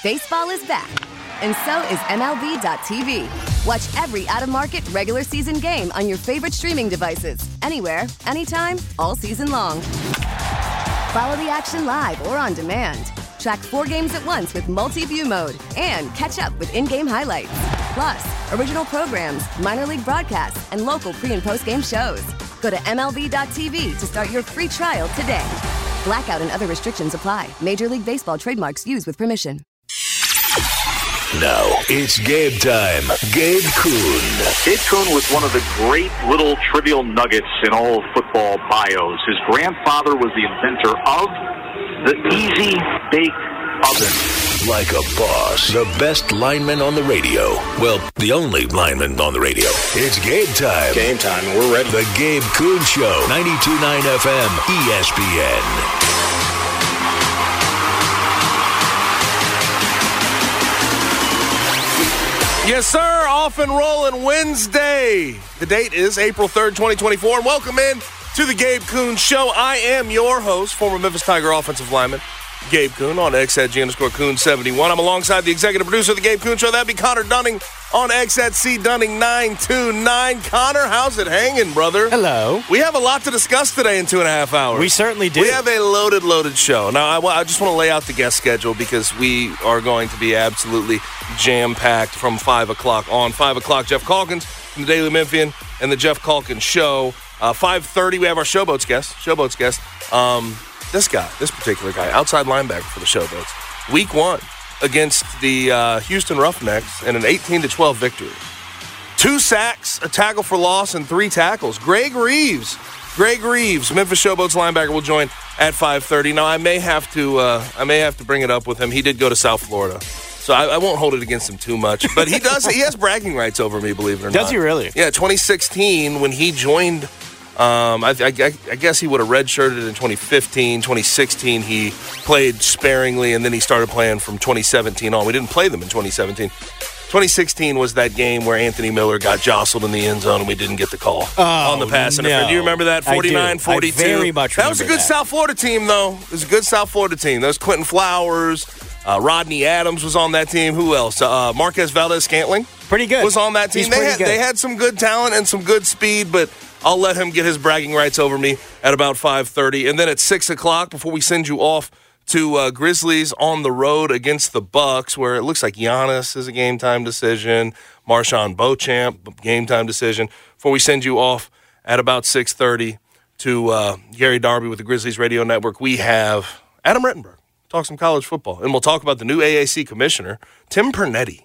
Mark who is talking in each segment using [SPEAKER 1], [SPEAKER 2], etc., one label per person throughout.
[SPEAKER 1] Baseball is back, and so is MLB.tv. Watch every out-of-market regular season game on your favorite streaming devices, anywhere, anytime, all season long. Follow the action live or on demand. Track 4 games at once with multi-view mode and catch up with in-game highlights. Plus, original programs, minor league broadcasts, and local pre- and post-game shows. Go to MLB.tv to start your free trial today. Blackout and other restrictions apply. Major League Baseball trademarks used with permission.
[SPEAKER 2] Now it's game time. Gabe Kuhn.
[SPEAKER 3] Gabe Kuhn was one of the great little trivial nuggets in all football bios. His grandfather was the inventor of the Easy Bake Oven.
[SPEAKER 2] Like a boss. The best lineman on the radio. Well, the only lineman on the radio. It's game time.
[SPEAKER 4] Game time, and we're ready.
[SPEAKER 2] The Gabe Kuhn Show. 92.9 FM, ESPN.
[SPEAKER 5] Yes, sir. Off and rolling Wednesday. The date is April 3rd, 2024. And welcome in to the Gabe Kuhn Show. I am your host, former Memphis Tiger offensive lineman, Gabe Kuhn, on X at G_Kuhn71. I'm alongside the executive producer of the Gabe Kuhn Show. That'd be Connor Dunning on X at CDunning929. Connor, how's it hanging, brother?
[SPEAKER 6] Hello.
[SPEAKER 5] We have a lot to discuss today in 2.5 hours.
[SPEAKER 6] We certainly do.
[SPEAKER 5] We have a loaded show. Now, I just want to lay out the guest schedule because we are going to be absolutely jam-packed from 5 o'clock on. 5 o'clock, Jeff Calkins from the Daily Memphian and the Jeff Calkins Show. 5:30, we have our Showboats guest. This particular guy, outside linebacker for the Showboats. Week 1 against the Houston Roughnecks in an 18-12 victory. 2 sacks, a tackle for loss, and 3 tackles. Greg Reeves, Memphis Showboats linebacker, will join at 5:30. Now, I may have to bring it up with him. He did go to South Florida, so I won't hold it against him too much. But he does. He has bragging rights over me, believe it or not.
[SPEAKER 6] Does he really?
[SPEAKER 5] Yeah, 2016 when he joined. I guess he would have redshirted in 2015. 2016, he played sparingly, and then he started playing from 2017 on. We didn't play them in 2017. 2016 was that game where Anthony Miller got jostled in the end zone, and we didn't get the call on the pass interference. Do you remember that? 49-42.
[SPEAKER 6] I very much remember
[SPEAKER 5] that. Was a good South Florida team, though. It was a good South Florida team. There was Quentin Flowers. Rodney Adams was on that team. Who else? Marquez Valdez-Scantling.
[SPEAKER 6] Pretty good.
[SPEAKER 5] Was on that team. They had some good talent and some good speed, but I'll let him get his bragging rights over me at about 5:30. And then at 6 o'clock, before we send you off to Grizzlies on the road against the Bucks, where it looks like Giannis is a game-time decision, Marshawn Beauchamp, game-time decision. Before we send you off at about 6:30 to Gary Darby with the Grizzlies Radio Network, we have Adam Rittenberg. Talk some college football. And we'll talk about the new AAC commissioner, Tim Pernetti.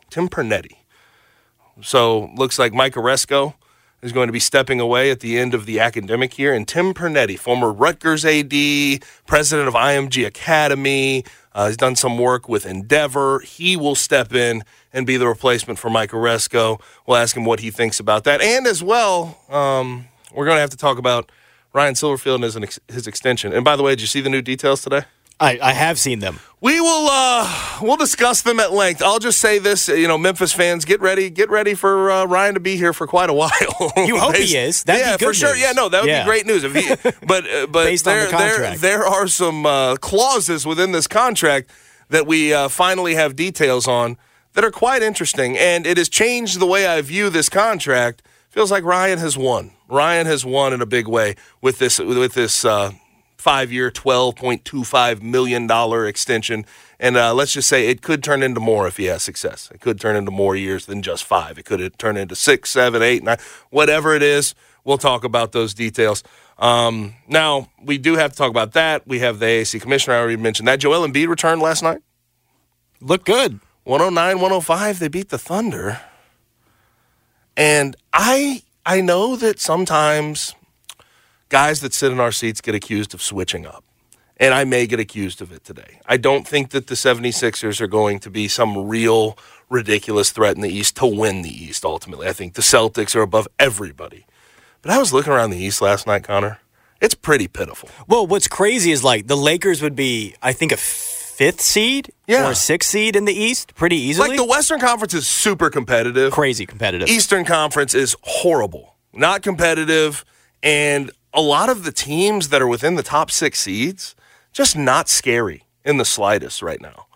[SPEAKER 5] So looks like Mike Oresco is going to be stepping away at the end of the academic year. And Tim Pernetti, former Rutgers AD, president of IMG Academy, has done some work with Endeavor. He will step in and be the replacement for Mike Oresco. We'll ask him what he thinks about that. And as well, we're going to have to talk about Ryan Silverfield and his extension. And by the way, did you see the new details today?
[SPEAKER 6] I have seen them.
[SPEAKER 5] We will we'll discuss them at length. I'll just say this, Memphis fans, get ready for Ryan to be here for quite a while.
[SPEAKER 6] You hope he is. That'd be good
[SPEAKER 5] for sure.
[SPEAKER 6] News.
[SPEAKER 5] Yeah, no, that would be great news. If he, but
[SPEAKER 6] based on the contract,
[SPEAKER 5] there are some clauses within this contract that we finally have details on that are quite interesting, and it has changed the way I view this contract. Feels like Ryan has won. Ryan has won in a big way with this 5-year, $12.25 million extension. And let's just say it could turn into more if he has success. It could turn into more years than just 5. It could turn into 6, 7, 8, 9, whatever it is. We'll talk about those details. Now, we do have to talk about that. We have the AAC commissioner. I already mentioned that. Joel Embiid returned last night.
[SPEAKER 6] Looked good.
[SPEAKER 5] 109-105, they beat the Thunder. And I know that sometimes guys that sit in our seats get accused of switching up. And I may get accused of it today. I don't think that the 76ers are going to be some real ridiculous threat in the East to win the East, ultimately. I think the Celtics are above everybody. But I was looking around the East last night, Connor. It's pretty pitiful.
[SPEAKER 6] Well, what's crazy is, the Lakers would be, I think, a 5th seed or a 6th seed in the East pretty easily.
[SPEAKER 5] The Western Conference is super competitive.
[SPEAKER 6] Crazy competitive.
[SPEAKER 5] Eastern Conference is horrible. Not competitive. And a lot of the teams that are within the top 6 seeds, just not scary in the slightest right now.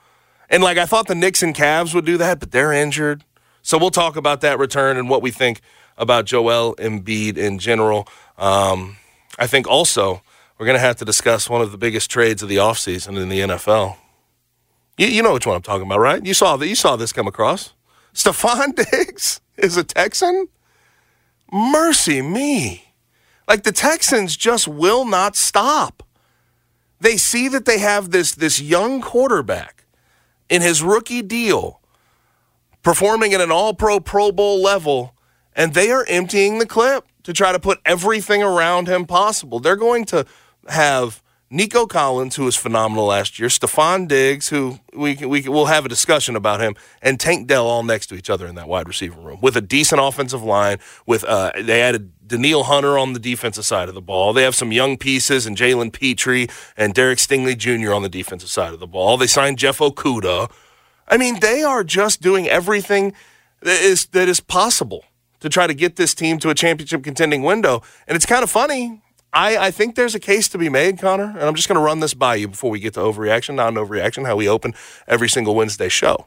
[SPEAKER 5] And, I thought the Knicks and Cavs would do that, but they're injured. So we'll talk about that return and what we think about Joel Embiid in general. I think also we're going to have to discuss one of the biggest trades of the offseason in the NFL. You know which one I'm talking about, right? You saw this come across. Stephon Diggs is a Texan? Mercy me. The Texans just will not stop. They see that they have this young quarterback in his rookie deal performing at an all-pro Pro Bowl level, and they are emptying the clip to try to put everything around him possible. They're going to have Nico Collins, who was phenomenal last year, Stephon Diggs, who we'll have a discussion about him, and Tank Dell all next to each other in that wide receiver room with a decent offensive line. With they added Daniil Hunter on the defensive side of the ball. They have some young pieces and Jalen Petrie and Derek Stingley Jr. on the defensive side of the ball. They signed Jeff Okudah. I mean, they are just doing everything that is possible to try to get this team to a championship contending window. And it's kind of funny. I think there's a case to be made, Connor, and I'm just going to run this by you before we get to overreaction, non-overreaction, how we open every single Wednesday show.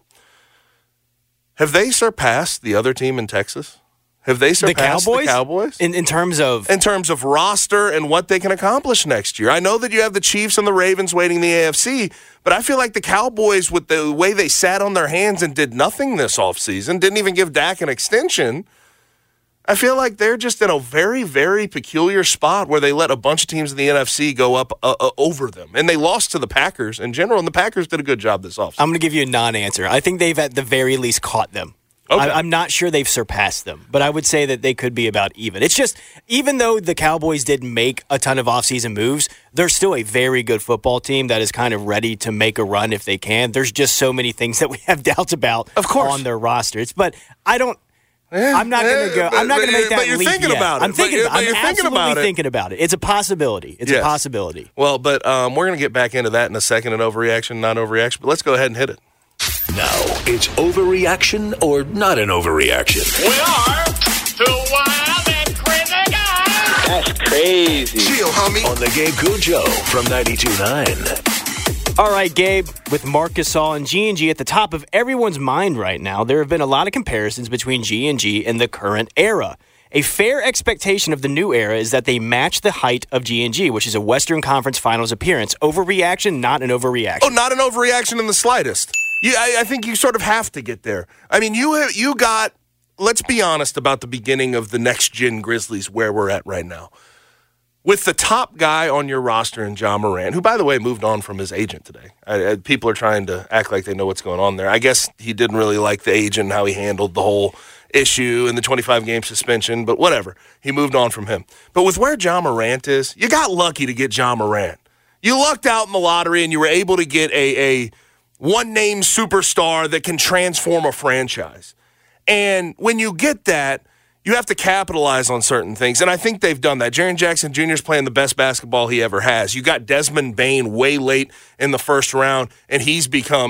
[SPEAKER 5] Have they surpassed the other team in Texas? Have they surpassed the Cowboys?
[SPEAKER 6] In terms of?
[SPEAKER 5] In terms of roster and what they can accomplish next year. I know that you have the Chiefs and the Ravens waiting the AFC, but I feel like the Cowboys, with the way they sat on their hands and did nothing this offseason, didn't even give Dak an extension, I feel like they're just in a very, very peculiar spot where they let a bunch of teams in the NFC go up over them. And they lost to the Packers in general, and the Packers did a good job this offseason.
[SPEAKER 6] I'm going to give you a non-answer. I think they've at the very least caught them. Okay. I'm not sure they've surpassed them, but I would say that they could be about even. It's just, even though the Cowboys didn't make a ton of offseason moves, they're still a very good football team that is kind of ready to make a run if they can. There's just so many things that we have doubts about on their roster. But I don't... I'm not going to go. I'm not going to make that leap.
[SPEAKER 5] But you're thinking about it.
[SPEAKER 6] I'm absolutely thinking about it. It's a possibility. It's a possibility.
[SPEAKER 5] Well, but we're going to get back into that in a second, an overreaction, non-overreaction. But let's go ahead and hit it.
[SPEAKER 2] Now, it's overreaction or not an overreaction.
[SPEAKER 4] We are two wild and crazy guys.
[SPEAKER 7] That's crazy.
[SPEAKER 2] Chill, homie. On the Gabe Kuhn Show from 92.9.
[SPEAKER 6] All right, Gabe, with Marc Gasol and G&G at the top of everyone's mind right now, there have been a lot of comparisons between G&G and the current era. A fair expectation of the new era is that they match the height of G&G, which is a Western Conference Finals appearance. Overreaction, not an overreaction.
[SPEAKER 5] Oh, not an overreaction in the slightest. I think you sort of have to get there. I mean, you got, let's be honest about the beginning of the next-gen Grizzlies where we're at right now. With the top guy on your roster in Ja Morant, who, by the way, moved on from his agent today. People are trying to act like they know what's going on there. I guess he didn't really like the agent and how he handled the whole issue and the 25-game suspension, but whatever. He moved on from him. But with where Ja Morant is, you got lucky to get Ja Morant. You lucked out in the lottery and you were able to get a one-name superstar that can transform a franchise. And when you get that, you have to capitalize on certain things, and I think they've done that. Jaren Jackson Jr. is playing the best basketball he ever has. You got Desmond Bane way late in the first round, and he's become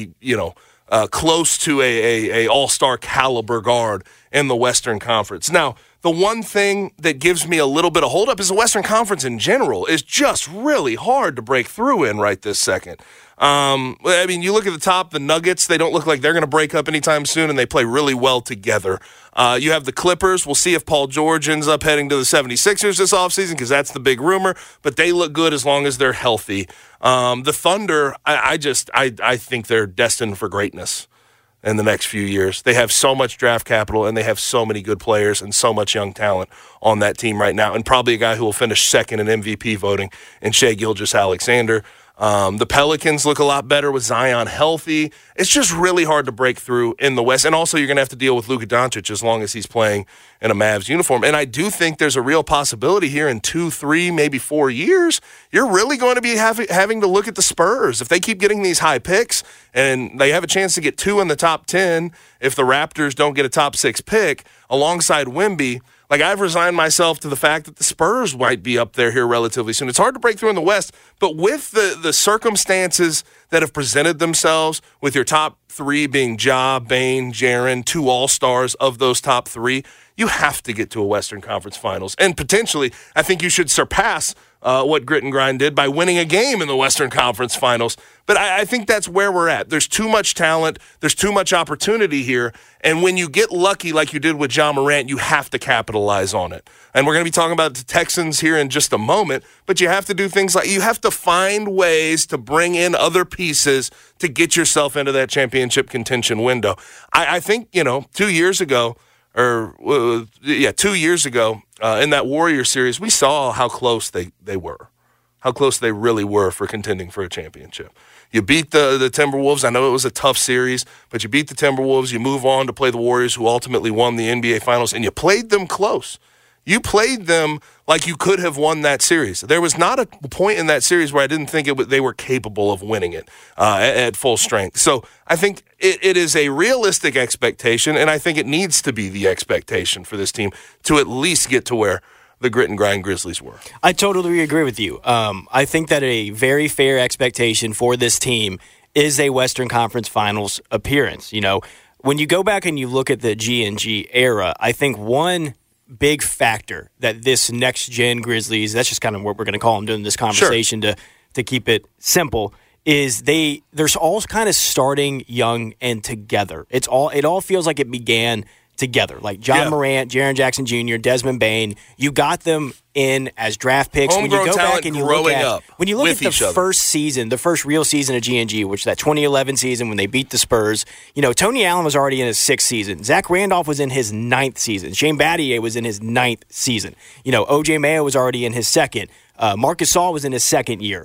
[SPEAKER 5] close to a all-star caliber guard in the Western Conference. Now, the one thing that gives me a little bit of hold up is the Western Conference in general is just really hard to break through in right this second. I mean, you look at the top, the Nuggets, they don't look like they're going to break up anytime soon, and they play really well together. You have the Clippers. We'll see if Paul George ends up heading to the 76ers this offseason because that's the big rumor, but they look good as long as they're healthy. The Thunder, I think they're destined for greatness in the next few years. They have so much draft capital, and they have so many good players and so much young talent on that team right now, and probably a guy who will finish second in MVP voting in Shai Gilgeous-Alexander. The Pelicans look a lot better with Zion healthy. It's just really hard to break through in the West. And also you're going to have to deal with Luka Doncic as long as he's playing in a Mavs uniform. And I do think there's a real possibility here in 2, 3, maybe 4 years, you're really going to be having to look at the Spurs. If they keep getting these high picks and they have a chance to get 2 in the top 10, if the Raptors don't get a top 6 pick alongside Wemby, like, I've resigned myself to the fact that the Spurs might be up there here relatively soon. It's hard to break through in the West, but with the circumstances that have presented themselves, with your top 3 being Ja, Bane, Jaren, 2 all-stars of those top 3, you have to get to a Western Conference Finals. And potentially, I think you should surpass what Grit and Grind did by winning a game in the Western Conference Finals. But I think that's where we're at. There's too much talent. There's too much opportunity here. And when you get lucky like you did with Ja Morant, you have to capitalize on it. And we're going to be talking about the Texans here in just a moment. But you have to do things like you have to find ways to bring in other pieces to get yourself into that championship contention window. I think, 2 years ago, in that Warrior series, we saw how close they were, how close they really were for contending for a championship. You beat the Timberwolves. I know it was a tough series, but you beat the Timberwolves. You move on to play the Warriors, who ultimately won the NBA Finals, and you played them close. You played them like you could have won that series. There was not a point in that series where I didn't think they were capable of winning it at full strength. So I think it is a realistic expectation, and I think it needs to be the expectation for this team to at least get to where the Grit and Grind Grizzlies were.
[SPEAKER 6] I totally agree with you. I think that a very fair expectation for this team is a Western Conference Finals appearance. When you go back and you look at the G&G era, I think one big factor that this next-gen Grizzlies, that's just kind of what we're going to call them during this conversation to keep it simple, is they're all kind of starting young and together. It all feels like it began together. Like John Morant, Jaren Jackson Jr., Desmond Bane, you got them in as draft picks.
[SPEAKER 5] Homegrown
[SPEAKER 6] when you go back and you look at the first season, the first real season of G&G, which is that 2011 season when they beat the Spurs, Tony Allen was already in his 6th season. Zach Randolph was in his 9th season. Shane Battier was in his 9th season. O.J. Mayo was already in his 2nd. Marcus Gasol was in his 2nd year.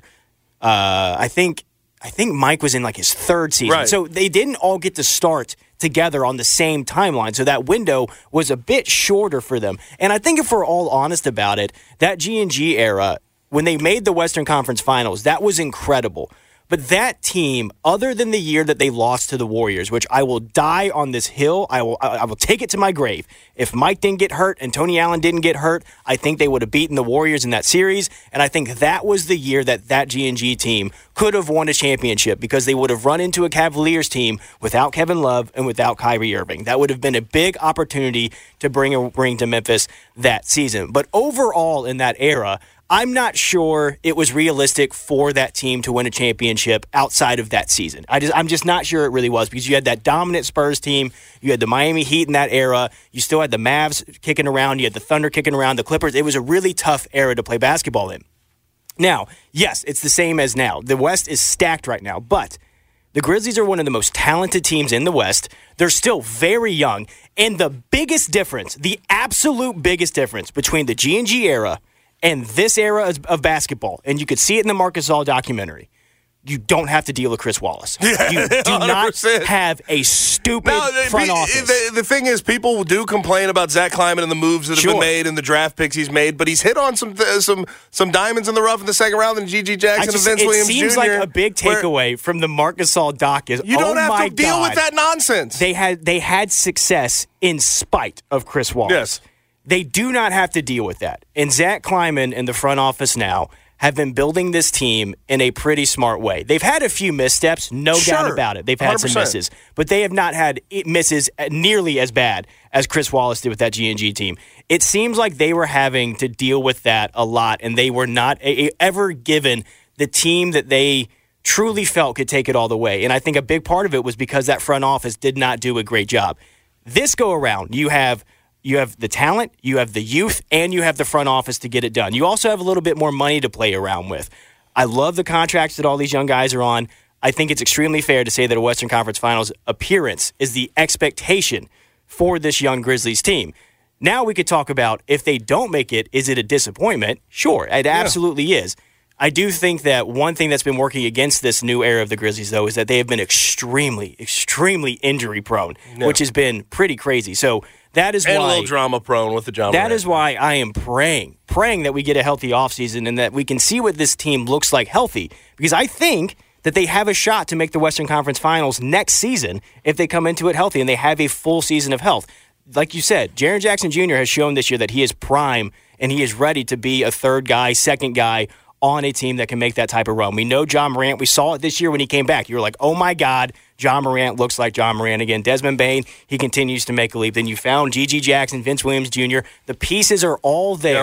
[SPEAKER 6] I think Mike was in like his 3rd season.
[SPEAKER 5] Right.
[SPEAKER 6] So they didn't all get to start together on the same timeline. So that window was a bit shorter for them. And I think if we're all honest about it, that G&G era, when they made the Western Conference Finals, that was incredible. But that team, other than the year that they lost to the Warriors, which I will die on this hill, I will take it to my grave. If Mike didn't get hurt and Tony Allen didn't get hurt, I think they would have beaten the Warriors in that series. And I think that was the year that G&G team could have won a championship because they would have run into a Cavaliers team without Kevin Love and without Kyrie Irving. That would have been a big opportunity to bring a ring to Memphis that season. But overall in that era, I'm not sure it was realistic for that team to win a championship outside of that season. I'm just not sure it really was because you had that dominant Spurs team. You had the Miami Heat in that era. You still had the Mavs kicking around. You had the Thunder kicking around, the Clippers. It was a really tough era to play basketball in. Now, yes, it's the same as now. The West is stacked right now, but the Grizzlies are one of the most talented teams in the West. They're still very young. And the biggest difference, the absolute biggest difference between the G&G era and this era of basketball, and you could see it in the Marcus Gasol documentary, you don't have to deal with Chris Wallace. You do not
[SPEAKER 5] 100%.
[SPEAKER 6] have a stupid front office.
[SPEAKER 5] The thing is, people do complain about Zach Kleiman and the moves that have been made and the draft picks he's made, but he's hit on some diamonds in the rough in the second round than G.G. Jackson and Vince Williams Jr.
[SPEAKER 6] It seems like a big takeaway from the Marcus Gasol doc is,
[SPEAKER 5] you don't have to deal with that nonsense.
[SPEAKER 6] They had success in spite of Chris Wallace.
[SPEAKER 5] Yes.
[SPEAKER 6] They do not have to deal with that. And Zach Kleiman and the front office now have been building this team in a pretty smart way. They've had a few missteps, no doubt about it. They've had 100%. Some misses. But they have not had misses nearly as bad as Chris Wallace did with that G&G team. It seems like they were having to deal with that a lot, and they were not ever given the team that they truly felt could take it all the way. And I think a big part of it was because that front office did not do a great job. This go around, you have the talent, you have the youth, and you have the front office to get it done. You also have a little bit more money to play around with. I love the contracts that all these young guys are on. I think it's extremely fair to say that a Western Conference Finals appearance is the expectation for this young Grizzlies team. Now we could talk about if they don't make it, is it a disappointment? Sure, it absolutely is. I do think that one thing that's been working against this new era of the Grizzlies, though, is that they have been extremely, extremely injury-prone, which has been pretty crazy. So that is why...
[SPEAKER 5] And a little drama-prone with the John Morant.
[SPEAKER 6] That is why I am praying that we get a healthy offseason and that we can see what this team looks like healthy. Because I think that they have a shot to make the Western Conference Finals next season if they come into it healthy and they have a full season of health. Like you said, Jaren Jackson Jr. has shown this year that he is prime and he is ready to be a third guy, second guy, on a team that can make that type of run. We know John Morant. We saw it this year when he came back. You were like, oh, my God, John Morant looks like John Morant again. Desmond Bane, he continues to make a leap. Then you found G.G. Jackson, Vince Williams Jr. The pieces are all there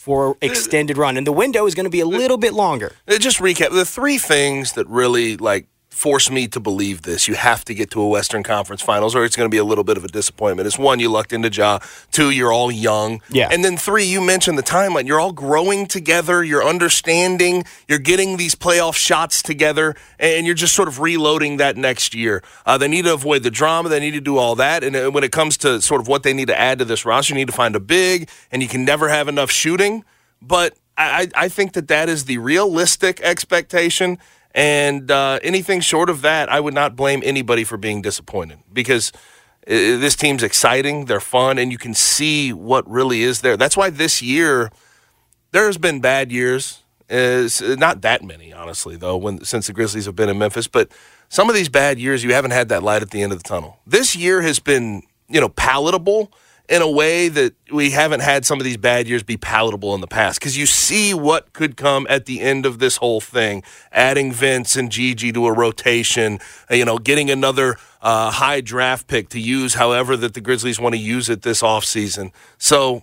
[SPEAKER 6] for extended run, and the window is going to be a little bit longer.
[SPEAKER 5] Just recap the three things that really force me to believe this. You have to get to a Western Conference Finals, or it's going to be a little bit of a disappointment. It's one, you lucked into Ja. Two, you're all young.
[SPEAKER 6] Yeah.
[SPEAKER 5] And then three, you mentioned the timeline. You're all growing together. You're understanding. You're getting these playoff shots together, and you're just sort of reloading that next year. They need to avoid the drama. They need to do all that. And when it comes to sort of what they need to add to this roster, you need to find a big, and you can never have enough shooting. But I think that is the realistic expectation. And anything short of that, I would not blame anybody for being disappointed, because this team's exciting, they're fun, and you can see what really is there. That's why this year, there's been bad years. Not that many, honestly, though, since the Grizzlies have been in Memphis. But some of these bad years, you haven't had that light at the end of the tunnel. This year has been, palatable in a way that we haven't had some of these bad years be palatable in the past, because you see what could come at the end of this whole thing. Adding Vince and Gigi to a rotation, getting another high draft pick to use however that the Grizzlies want to use it this offseason. So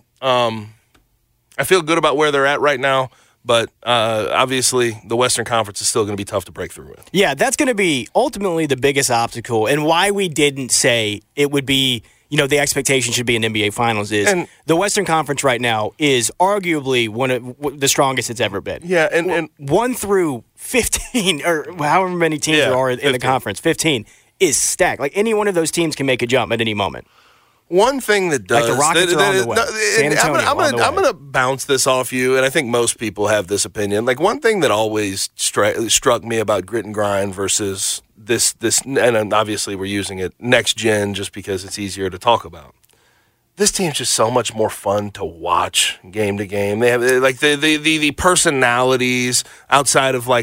[SPEAKER 5] I feel good about where they're at right now, but obviously the Western Conference is still going to be tough to break through with.
[SPEAKER 6] Yeah, that's going to be ultimately the biggest obstacle, and why we didn't say it would be the expectation should be an NBA Finals is the Western Conference right now is arguably one of the strongest it's ever been.
[SPEAKER 5] Yeah, and
[SPEAKER 6] 1 through 15, or however many teams there are in the conference, 15 is stacked. Like, any one of those teams can make a jump at any moment.
[SPEAKER 5] One thing that does,
[SPEAKER 6] like the Rockets are on the way. San Antonio
[SPEAKER 5] I'm going to bounce this off you, and I think most people have this opinion. Like, one thing that always struck me about grit and grind versus this, and obviously we're using it next gen just because it's easier to talk about. This team's just so much more fun to watch game to game. They have the personalities outside of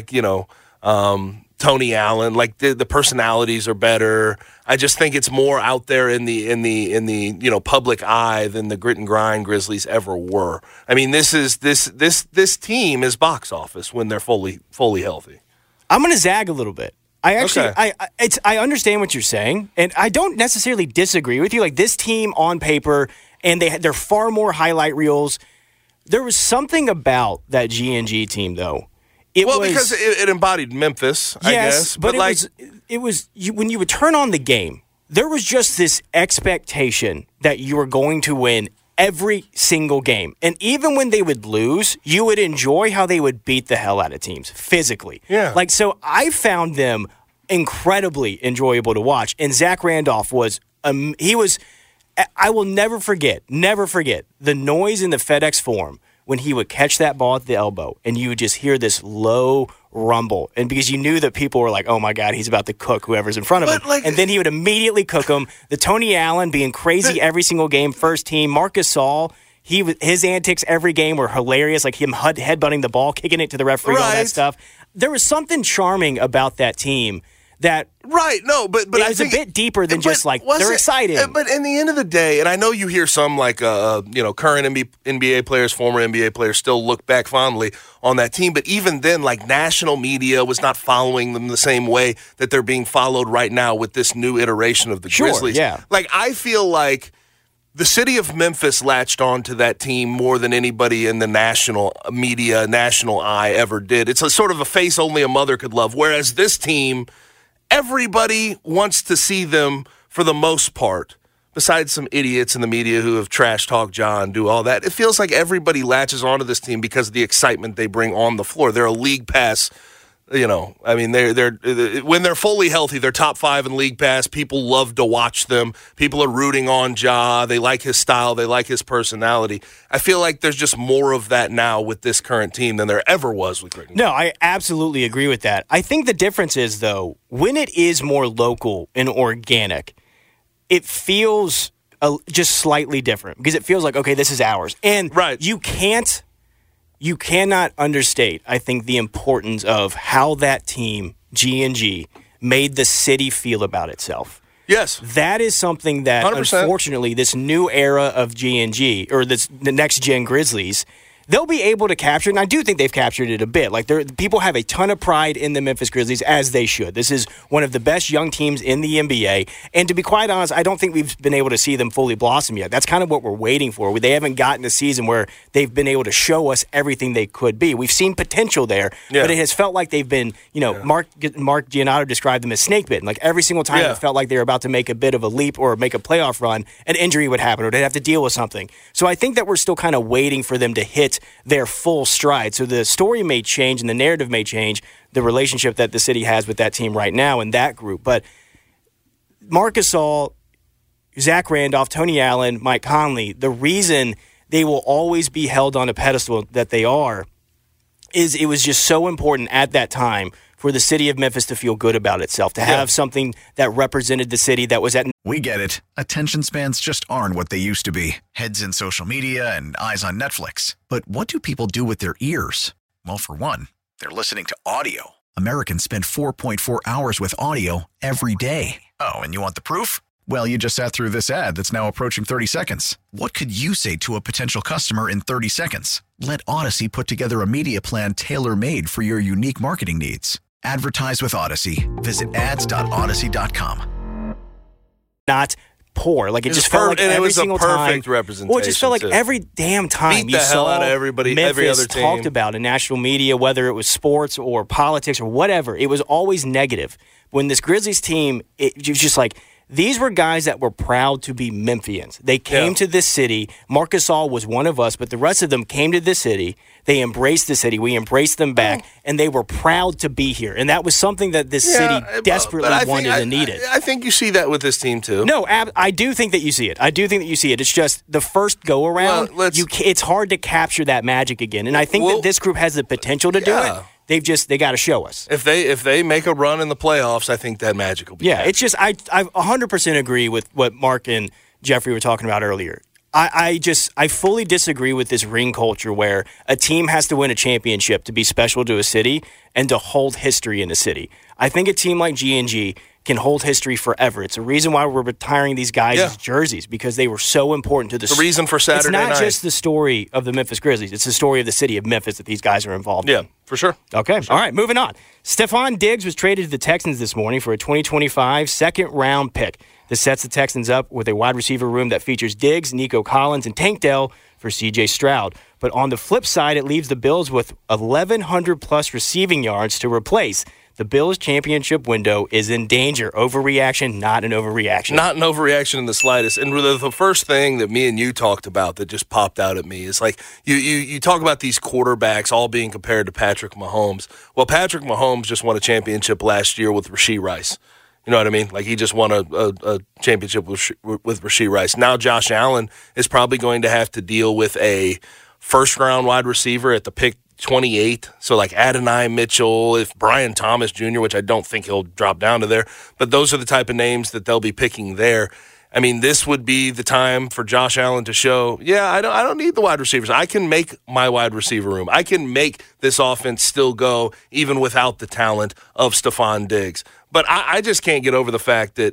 [SPEAKER 5] Tony Allen. Like the personalities are better. I just think it's more out there in the public eye than the grit and grind Grizzlies ever were. I mean, this team is box office when they're fully healthy.
[SPEAKER 6] I'm going to zag a little bit. I understand what you're saying, and I don't necessarily disagree with you. Like, this team on paper, and they're far more highlight reels. There was something about that G&G team, though.
[SPEAKER 5] Because it embodied Memphis, I guess.
[SPEAKER 6] But it was when you would turn on the game, there was just this expectation that you were going to win every single game. And even when they would lose, you would enjoy how they would beat the hell out of teams physically.
[SPEAKER 5] Yeah.
[SPEAKER 6] So I found them incredibly enjoyable to watch. And Zach Randolph I will never forget the noise in the FedEx Forum when he would catch that ball at the elbow, and you would just hear this low rumble. And because you knew that people were like, oh my God, he's about to cook whoever's in front of him. And then he would immediately cook them. The Tony Allen being crazy every single game, first team. Marc Gasol, his antics every game were hilarious, like him headbutting the ball, kicking it to the referee, all that stuff. There was something charming about that team that but it was a bit deeper than just they're exciting.
[SPEAKER 5] But in the end of the day, and I know you hear some current NBA players, former NBA players still look back fondly on that team, but even then, national media was not following them the same way that they're being followed right now with this new iteration of the Grizzlies.
[SPEAKER 6] Yeah.
[SPEAKER 5] I feel like the city of Memphis latched on to that team more than anybody in the national media, national eye ever did. It's a sort of a face only a mother could love, whereas this team, everybody wants to see them for the most part, besides some idiots in the media who have trash talked Ja and do all that. It feels like everybody latches onto this team because of the excitement they bring on the floor. They're a league pass, they're when they're fully healthy, they're top 5 in league pass. People love to watch them. People are rooting on Ja. They like his style. They like his personality. I feel like there's just more of that now with this current team than there ever was with Gritton.
[SPEAKER 6] No, I absolutely agree with that. I think the difference is, though, when it is more local and organic, it feels just slightly different because it feels like, okay, this is ours. And you cannot understate, I think, the importance of how that team, G&G, made the city feel about itself.
[SPEAKER 5] Yes.
[SPEAKER 6] That is something that,
[SPEAKER 5] 100%.
[SPEAKER 6] Unfortunately, this new era of G&G, or the next-gen Grizzlies, they'll be able to capture it, and I do think they've captured it a bit. Like, people have a ton of pride in the Memphis Grizzlies, as they should. This is one of the best young teams in the NBA, and to be quite honest, I don't think we've been able to see them fully blossom yet. That's kind of what we're waiting for. They haven't gotten a season where they've been able to show us everything they could be. We've seen potential there, but it has felt like they've been, Mark Giannotto described them as snake bitten. Like, every single time it felt like they were about to make a bit of a leap or make a playoff run, an injury would happen or they'd have to deal with something. So I think that we're still kind of waiting for them to hit their full stride. So the story may change and the narrative may change, the relationship that the city has with that team right now and that group. But Marc Gasol, Zach Randolph, Tony Allen, Mike Conley, the reason they will always be held on a pedestal that they are is it was just so important at that time for the city of Memphis to feel good about itself, to have something that represented the city that was at...
[SPEAKER 7] We get it. Attention spans just aren't what they used to be. Heads in social media and eyes on Netflix. But what do people do with their ears? Well, for one, they're listening to audio. Americans spend 4.4 hours with audio every day. Oh, and you want the proof? Well, you just sat through this ad that's now approaching 30 seconds. What could you say to a potential customer in 30 seconds? Let Odyssey put together a media plan tailor-made for your unique marketing needs. Advertise with Odyssey. Visit ads.odyssey.com.
[SPEAKER 6] Not poor. Like, it just felt like every single time.
[SPEAKER 5] It was a perfect representation.
[SPEAKER 6] Well, it just felt like every damn time
[SPEAKER 5] you saw out of everybody,
[SPEAKER 6] Memphis
[SPEAKER 5] every other team
[SPEAKER 6] talked about in national media, whether it was sports or politics or whatever, it was always negative. When this Grizzlies team, it was just like, these were guys that were proud to be Memphians. They came to this city. Marc Gasol was one of us, but the rest of them came to this city. They embraced the city. We embraced them back, and they were proud to be here. And that was something that this city desperately wanted and needed.
[SPEAKER 5] I think you see that with this team, too.
[SPEAKER 6] No, I do think that you see it. It's just the first go-around, it's hard to capture that magic again. And I think that this group has the potential to do it. They got to show us.
[SPEAKER 5] If they make a run in the playoffs, I think that magic will be back.
[SPEAKER 6] It's just I 100% agree with what Mark and Jeffrey were talking about earlier. I fully disagree with this ring culture where a team has to win a championship to be special to a city and to hold history in a city. I think a team like G&G can hold history forever. It's a reason why we're retiring these guys' jerseys, because they were so important to the
[SPEAKER 5] reason for Saturday night.
[SPEAKER 6] It's not just the story of the Memphis Grizzlies. It's the story of the city of Memphis that these guys are involved in.
[SPEAKER 5] Yeah, for sure.
[SPEAKER 6] Okay. All right, moving on. Stephon Diggs was traded to the Texans this morning for a 2025 second-round pick. This sets the Texans up with a wide receiver room that features Diggs, Nico Collins, and Tank Dell for C.J. Stroud. But on the flip side, it leaves the Bills with 1,100-plus receiving yards to replace. The Bills' championship window is in danger. Overreaction, not an overreaction.
[SPEAKER 5] Not an overreaction in the slightest. And the first thing that me and you talked about that just popped out at me is like you talk about these quarterbacks all being compared to Patrick Mahomes. Well, Patrick Mahomes just won a championship last year with Rashee Rice. You know what I mean? Like, he just won a championship with Rashee Rice. Now Josh Allen is probably going to have to deal with a first-round wide receiver at the pick 28, so like Adonai Mitchell, if Brian Thomas Jr., which I don't think he'll drop down to there, but those are the type of names that they'll be picking there. I mean, this would be the time for Josh Allen to show, I don't need the wide receivers. I can make my wide receiver room. I can make this offense still go even without the talent of Stephon Diggs. But I just can't get over the fact that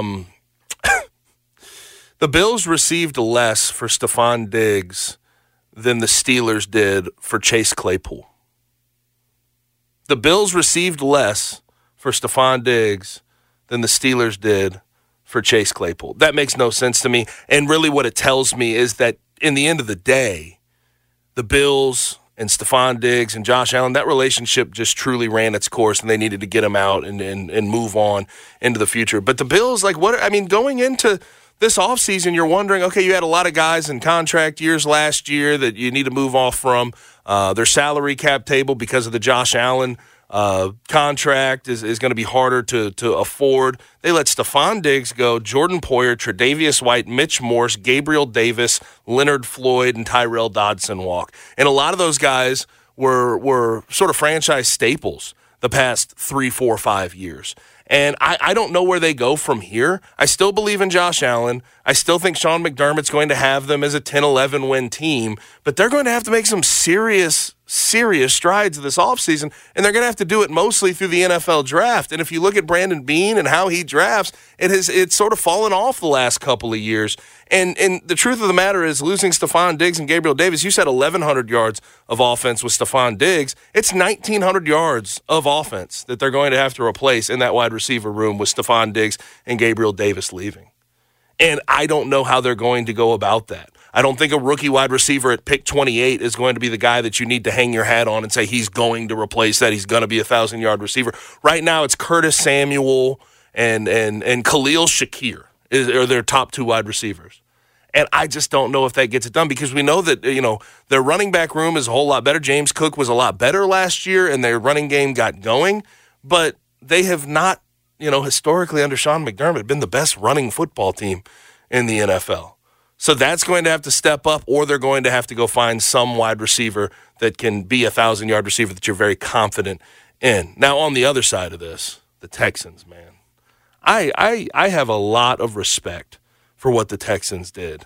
[SPEAKER 5] the Bills received less for Stephon Diggs than the Steelers did for Chase Claypool. The Bills received less for Stephon Diggs than the Steelers did for Chase Claypool. That makes no sense to me. And really what it tells me is that in the end of the day, the Bills and Stephon Diggs and Josh Allen, that relationship just truly ran its course, and they needed to get him out and move on into the future. But the Bills, going into this offseason, you're wondering, okay, you had a lot of guys in contract years last year that you need to move off from. Their salary cap table because of the Josh Allen contract is going to be harder to afford. They let Stephon Diggs go, Jordan Poyer, Tre'Davious White, Mitch Morse, Gabriel Davis, Leonard Floyd, and Tyrell Dodson walk. And a lot of those guys were sort of franchise staples the past 3, 4, 5 years. And I don't know where they go from here. I still believe in Josh Allen. I still think Sean McDermott's going to have them as a 10-11 win team, but they're going to have to make some serious serious strides this offseason, and they're going to have to do it mostly through the NFL draft. And if you look at Brandon Beane and how he drafts, it's sort of fallen off the last couple of years. And the truth of the matter is, losing Stephon Diggs and Gabriel Davis, you said 1,100 yards of offense with Stephon Diggs. It's 1,900 yards of offense that they're going to have to replace in that wide receiver room with Stephon Diggs and Gabriel Davis leaving. And I don't know how they're going to go about that. I don't think a rookie wide receiver at pick 28 is going to be the guy that you need to hang your hat on and say he's going to replace that. He's going to be a 1,000-yard receiver. Right now, it's Curtis Samuel and Khalil Shakir are their top two wide receivers. And I just don't know if that gets it done because we know that, their running back room is a whole lot better. James Cook was a lot better last year, and their running game got going. But they have not, historically under Sean McDermott, been the best running football team in the NFL. So that's going to have to step up, or they're going to have to go find some wide receiver that can be a 1,000-yard receiver that you're very confident in. Now, on the other side of this, the Texans, man. I have a lot of respect for what the Texans did.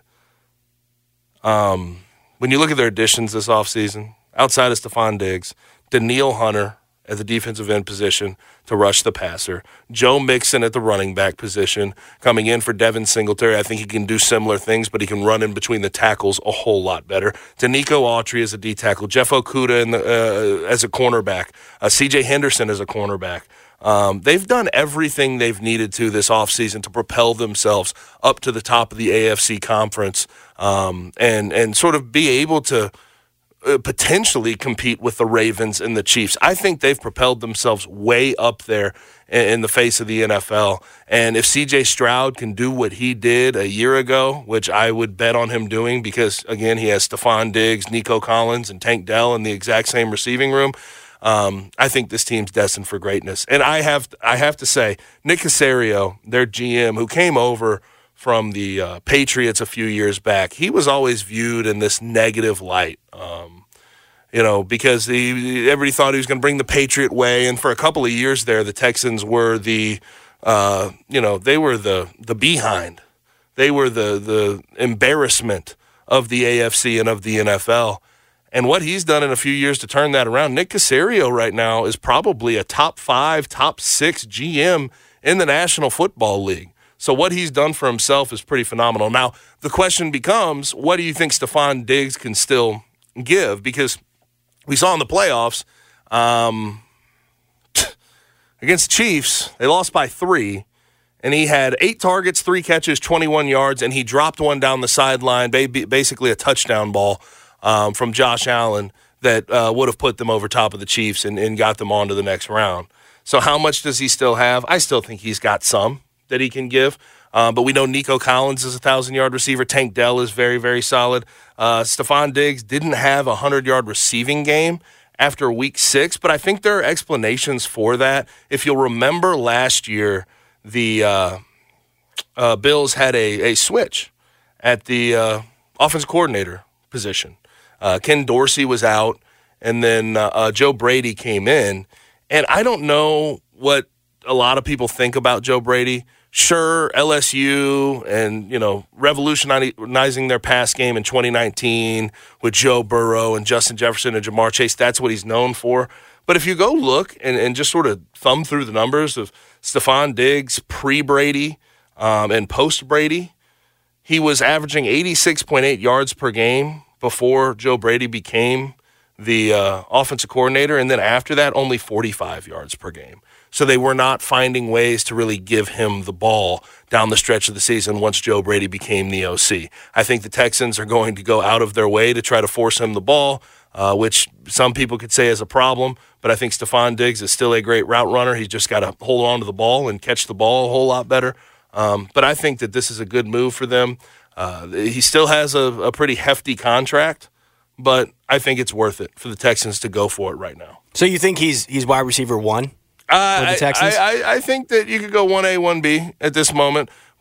[SPEAKER 5] When you look at their additions this offseason, outside of Stephon Diggs, Danielle Hunter at the defensive end position to rush the passer, Joe Mixon at the running back position, coming in for Devin Singletary. I think he can do similar things, but he can run in between the tackles a whole lot better. Danico Autry as a D-tackle, Jeff Okudah as a cornerback, C.J. Henderson as a cornerback. They've done everything they've needed to this offseason to propel themselves up to the top of the AFC conference and sort of be able to potentially compete with the Ravens and the Chiefs. I think they've propelled themselves way up there in the face of the NFL. And if C.J. Stroud can do what he did a year ago, which I would bet on him doing because, again, he has Stephon Diggs, Nico Collins, and Tank Dell in the exact same receiving room, I think this team's destined for greatness. And I have to say, Nick Caserio, their GM, who came over from the Patriots a few years back, he was always viewed in this negative light, because everybody thought he was going to bring the Patriot way. And for a couple of years there, the Texans were they were the behind. They were the embarrassment of the AFC and of the NFL. And what he's done in a few years to turn that around, Nick Caserio right now is probably a top 5, top 6 GM in the National Football League. So what he's done for himself is pretty phenomenal. Now, the question becomes, what do you think Stephon Diggs can still give? Because we saw in the playoffs against the Chiefs, they lost by 3, and he had 8 targets, 3 catches, 21 yards, and he dropped one down the sideline, basically a touchdown ball from Josh Allen that would have put them over top of the Chiefs and got them on to the next round. So how much does he still have? I still think he's got some that he can give. But we know Nico Collins is a 1,000-yard receiver. Tank Dell is very, very solid. Stephon Diggs didn't have a 100-yard receiving game after week 6, but I think there are explanations for that. If you'll remember last year, the Bills had a switch at the offensive coordinator position. Ken Dorsey was out, and then Joe Brady came in. And I don't know what a lot of people think about Joe Brady. Sure, LSU and, revolutionizing their pass game in 2019 with Joe Burrow and Justin Jefferson and Jamar Chase, that's what he's known for. But if you go look and just sort of thumb through the numbers of Stephon Diggs pre-Brady and post-Brady, he was averaging 86.8 yards per game before Joe Brady became the offensive coordinator, and then after that, only 45 yards per game. So they were not finding ways to really give him the ball down the stretch of the season once Joe Brady became the OC. I think the Texans are going to go out of their way to try to force him the ball, which some people could say is a problem, but I think Stephon Diggs is still a great route runner. He's just got to hold on to the ball and catch the ball a whole lot better. But I think that this is a good move for them. He still has a pretty hefty contract, but I think it's worth it for the Texans to go for it right now.
[SPEAKER 6] So you think he's wide receiver 1? For the Texans?
[SPEAKER 5] I think that you could go 1A, 1B at this moment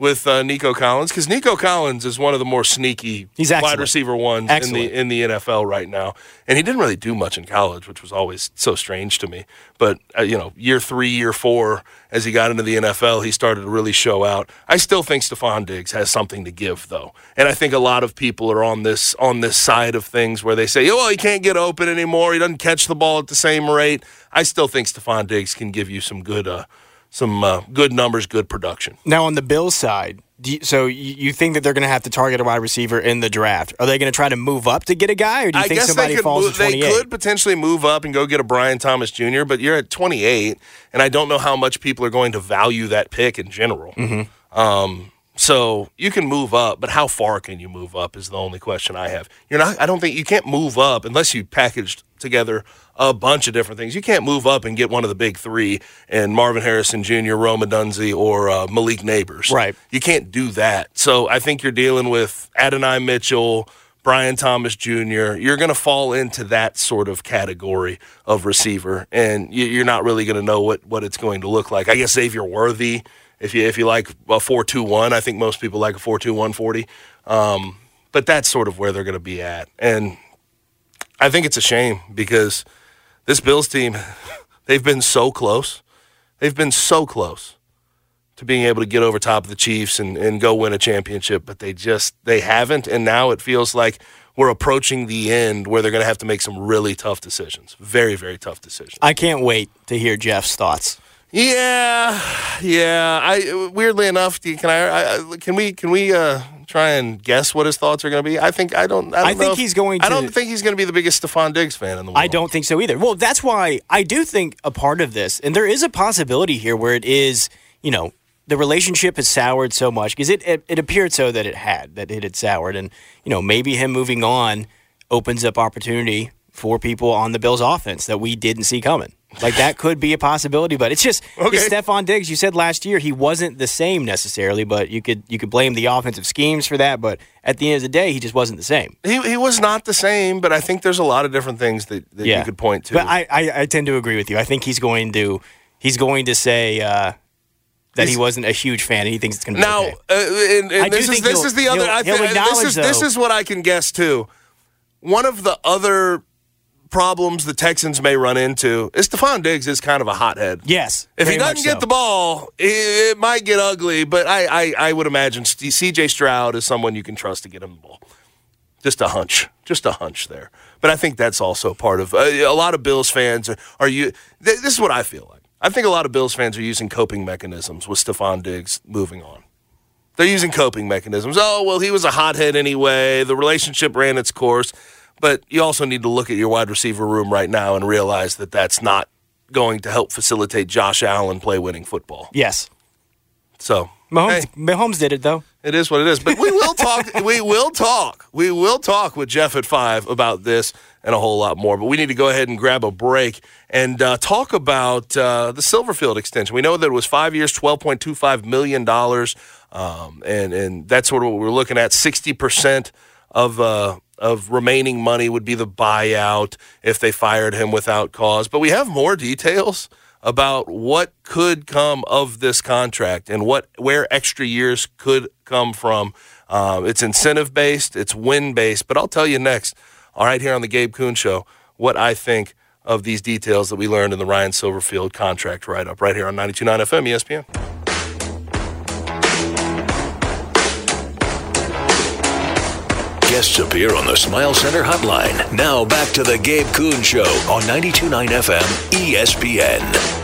[SPEAKER 5] with Nico Collins, because Nico Collins is one of the more sneaky wide receiver ones in the NFL right now. And he didn't really do much in college, which was always so strange to me. But, year 3, year 4, as he got into the NFL, he started to really show out. I still think Stephon Diggs has something to give, though. And I think a lot of people are on this side of things where they say, well, he can't get open anymore. He doesn't catch the ball at the same rate. I still think Stephon Diggs can give you some good numbers, good production.
[SPEAKER 6] Now, on the Bills side, so you think that they're going to have to target a wide receiver in the draft? Are they going to try to move up to get a guy, or do you think somebody falls to 28?
[SPEAKER 5] They could potentially move up and go get a Brian Thomas Jr., but you're at 28, and I don't know how much people are going to value that pick in general.
[SPEAKER 6] Mm-hmm.
[SPEAKER 5] So you can move up, but how far can you move up is the only question I have. I don't think you can't move up unless you packaged together a bunch of different things. You can't move up and get one of the big three and Marvin Harrison Jr., Rome Odunze, or Malik Neighbors.
[SPEAKER 6] Right.
[SPEAKER 5] You can't do that. So I think you're dealing with Adonai Mitchell, Brian Thomas Jr. You're going to fall into that sort of category of receiver, and you're not really going to know what it's going to look like. I guess Xavier Worthy, if you like a 4.21, I think most people like a 4.21 40. But that's sort of where they're going to be at. And I think it's a shame because this Bills team, they've been so close. They've been so close to being able to get over top of the Chiefs and go win a championship, but they haven't, and now it feels like we're approaching the end where they're going to have to make some really tough decisions. Very, very tough decisions.
[SPEAKER 6] I can't wait to hear Jeff's thoughts.
[SPEAKER 5] Yeah. Weirdly enough, can we try and guess what his thoughts are going to be? I think he's going to be the biggest Stephon Diggs fan in the world.
[SPEAKER 6] I don't think so either. Well, that's why I do think a part of this, and there is a possibility here where it is, the relationship has soured so much because it appeared so that it had soured, and maybe him moving on opens up opportunity for people on the Bills offense that we didn't see coming. Like, that could be a possibility, but it's just it's Stephon Diggs. You said last year he wasn't the same necessarily, but you could blame the offensive schemes for that. But at the end of the day, he just wasn't the same.
[SPEAKER 5] He was not the same, but I think there's a lot of different things that you could point to.
[SPEAKER 6] But I tend to agree with you. I think he's going to say that he wasn't a huge fan, and he thinks it's going to be okay.
[SPEAKER 5] This is what I can guess too. One of the other problems the Texans may run into is Stephon Diggs is kind of a hothead.
[SPEAKER 6] Yes.
[SPEAKER 5] If he doesn't get the ball, it might get ugly, but I would imagine C.J. Stroud is someone you can trust to get him the ball. Just a hunch there. But I think that's also part of a lot of Bills fans this is what I feel like. I think a lot of Bills fans are using coping mechanisms with Stephon Diggs moving on. They're using coping mechanisms. Oh, well, he was a hothead anyway. The relationship ran its course. But you also need to look at your wide receiver room right now and realize that that's not going to help facilitate Josh Allen play winning football.
[SPEAKER 6] Yes.
[SPEAKER 5] So
[SPEAKER 6] Mahomes did it, though.
[SPEAKER 5] It is what it is. But we will talk. We will talk with Jeff at 5 about this and a whole lot more. But we need to go ahead and grab a break and talk about the Silverfield extension. We know that it was 5 years, $12.25 million, and that's sort of what we're looking at. 60% of remaining money would be the buyout if they fired him without cause. But we have more details about what could come of this contract and where extra years could come from. It's incentive-based, it's win-based, but I'll tell you next, all right, here on the Gabe Kuhn Show, what I think of these details that we learned in the Ryan Silverfield contract write-up right here on 92.9 FM ESPN.
[SPEAKER 2] Guests appear on the Smile Center hotline. Now back to the Gabe Kuhn Show on 92.9 FM ESPN.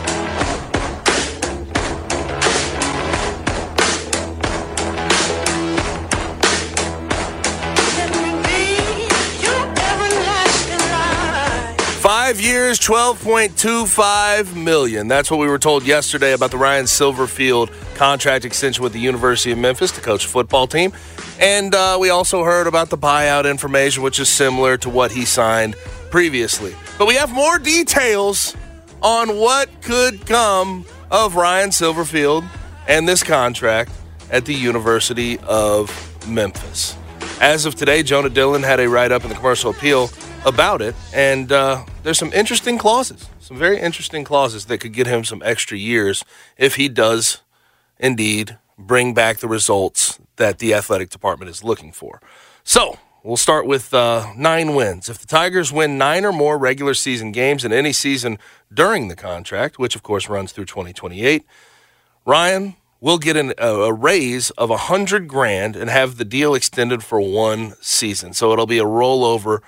[SPEAKER 5] $5 years, $12.25 million. That's what we were told yesterday about the Ryan Silverfield contract extension with the University of Memphis to coach a football team. And we also heard about the buyout information, which is similar to what he signed previously. But we have more details on what could come of Ryan Silverfield and this contract at the University of Memphis. As of today, Jonah Dillon had a write-up in the Commercial Appeal about it, and there's some interesting clauses, some very interesting clauses that could get him some extra years if he does indeed bring back the results that the athletic department is looking for. So we'll start with 9 wins. If the Tigers win 9 or more regular season games in any season during the contract, which of course runs through 2028, Ryan will get a raise of $100,000 and have the deal extended for 1 season. So it'll be a rollover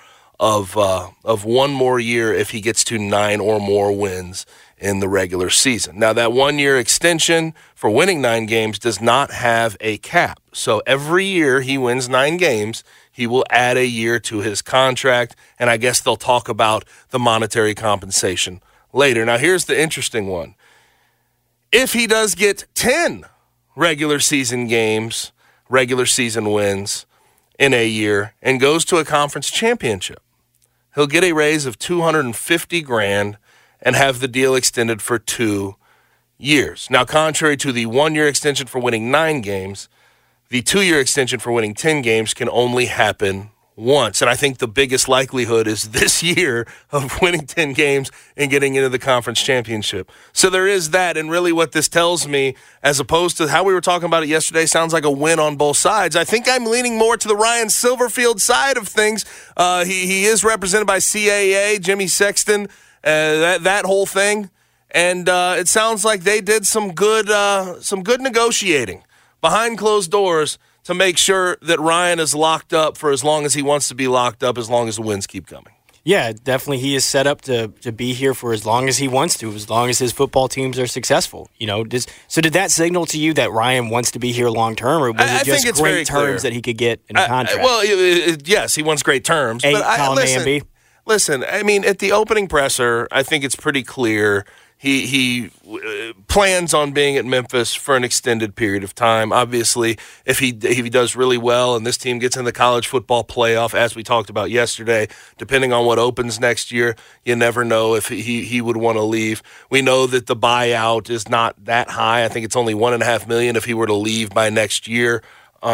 [SPEAKER 5] of 1 more year if he gets to 9 or more wins in the regular season. Now, that 1-year extension for winning 9 games does not have a cap. So every year he wins 9 games, he will add a year to his contract, and I guess they'll talk about the monetary compensation later. Now, here's the interesting one. If he does get 10 regular season games, regular season wins in a year, and goes to a conference championship, he'll get a raise of $250,000 and have the deal extended for 2 years. Now, contrary to the 1-year extension for winning 9 games, the 2-year extension for winning 10 games can only happen once. And I think the biggest likelihood is this year of winning 10 games and getting into the conference championship. So there is that, and really what this tells me, as opposed to how we were talking about it yesterday, sounds like a win on both sides. I think I'm leaning more to the Ryan Silverfield side of things. He is represented by CAA, Jimmy Sexton, that whole thing. And it sounds like they did some good negotiating behind closed doors to make sure that Ryan is locked up for as long as he wants to be locked up, as long as the wins keep coming.
[SPEAKER 6] Yeah, definitely he is set up to be here for as long as he wants to, as long as his football teams are successful. So did that signal to you that Ryan wants to be here long term, or was it just great terms that he could get in a contract?
[SPEAKER 5] Yes, he wants great terms.
[SPEAKER 6] Column A and B.
[SPEAKER 5] Listen, I mean, at the opening presser, I think it's pretty clear he plans on being at Memphis for an extended period of time. Obviously, if he does really well and this team gets in the college football playoff, as we talked about yesterday, depending on what opens next year, you never know if he would want to leave. We know that the buyout is not that high. I think it's only $1.5 million if he were to leave by next year.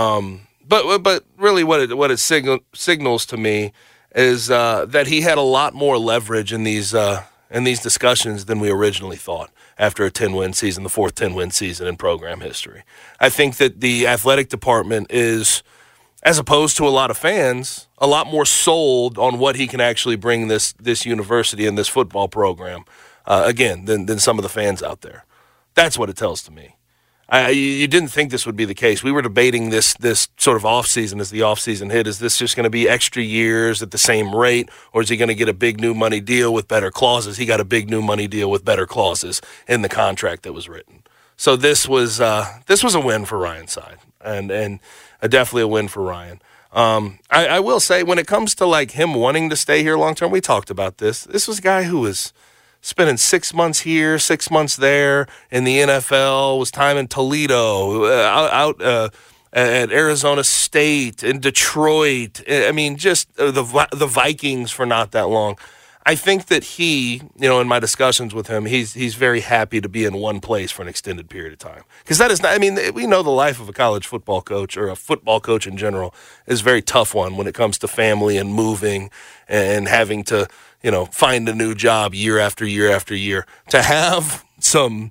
[SPEAKER 5] But really, what it signals to me is that he had a lot more leverage in these discussions than we originally thought after a 10-win season, the 4th 10-win season in program history. I think that the athletic department is, as opposed to a lot of fans, a lot more sold on what he can actually bring this university and this football program, than some of the fans out there. That's what it tells to me. You didn't think this would be the case. We were debating this sort of offseason as the offseason hit. Is this just going to be extra years at the same rate, or is he going to get a big new money deal with better clauses? He got a big new money deal with better clauses in the contract that was written. So this was a win for Ryan's side, and definitely a win for Ryan. I will say, when it comes to like him wanting to stay here long term, we talked about this. This was a guy who was spending 6 months here, 6 months there in the NFL, was time in Toledo, out at Arizona State, in Detroit. I mean, just the Vikings for not that long. I think that he, in my discussions with him, he's very happy to be in one place for an extended period of time. Because that is not, I mean, we know the life of a college football coach, or a football coach in general, is a very tough one when it comes to family and moving and having to, find a new job year after year after year. To have some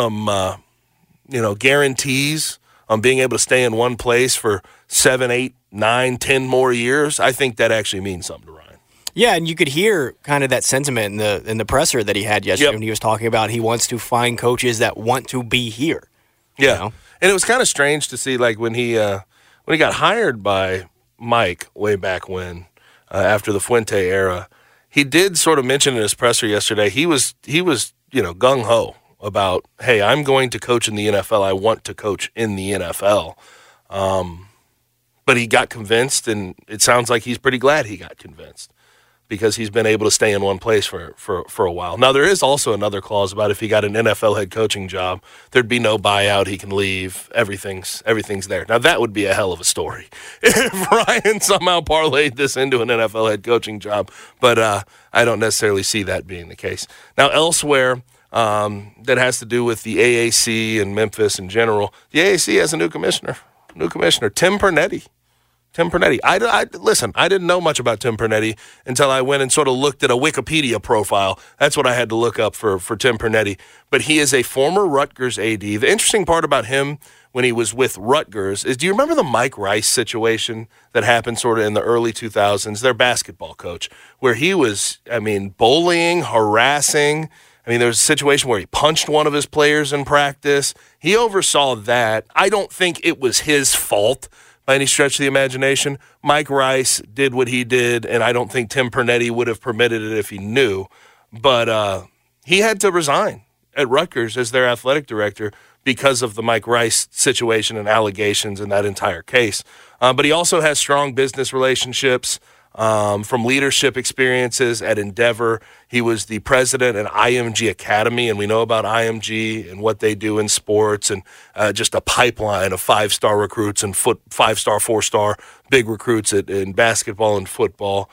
[SPEAKER 5] guarantees on being able to stay in one place for 7, 8, 9, 10 more years, I think that actually means something to Ryan.
[SPEAKER 6] Yeah, and you could hear kind of that sentiment in the presser that he had yesterday when he was talking about he wants to find coaches that want to be here.
[SPEAKER 5] Yeah, and it was kind of strange to see, like, when he got hired by Mike way back when, after the Fuente era, he did sort of mention in his presser yesterday, he was gung-ho about, hey, I'm going to coach in the NFL. I want to coach in the NFL. But he got convinced, and it sounds like he's pretty glad he got convinced, because he's been able to stay in one place for a while. Now, there is also another clause about if he got an NFL head coaching job, there'd be no buyout, he can leave, everything's there. Now, that would be a hell of a story if Ryan somehow parlayed this into an NFL head coaching job, but I don't necessarily see that being the case. Now, elsewhere, that has to do with the AAC and Memphis in general, the AAC has a new commissioner, Tim Pernetti. Listen, I didn't know much about Tim Pernetti until I went and sort of looked at a Wikipedia profile. That's what I had to look up for Tim Pernetti. But he is a former Rutgers AD. The interesting part about him, when he was with Rutgers is, do you remember the Mike Rice situation that happened sort of in the early 2000s, their basketball coach, where he was, bullying, harassing. There was a situation where he punched one of his players in practice. He oversaw that. I don't think it was his fault by any stretch of the imagination. Mike Rice did what he did, and I don't think Tim Pernetti would have permitted it if he knew. But he had to resign at Rutgers as their athletic director because of the Mike Rice situation and allegations in that entire case. But he also has strong business relationships from leadership experiences at Endeavor. He was the president at IMG Academy, and we know about IMG and what they do in sports and just a pipeline of 5-star recruits and 5-star, 4-star big recruits in basketball and football.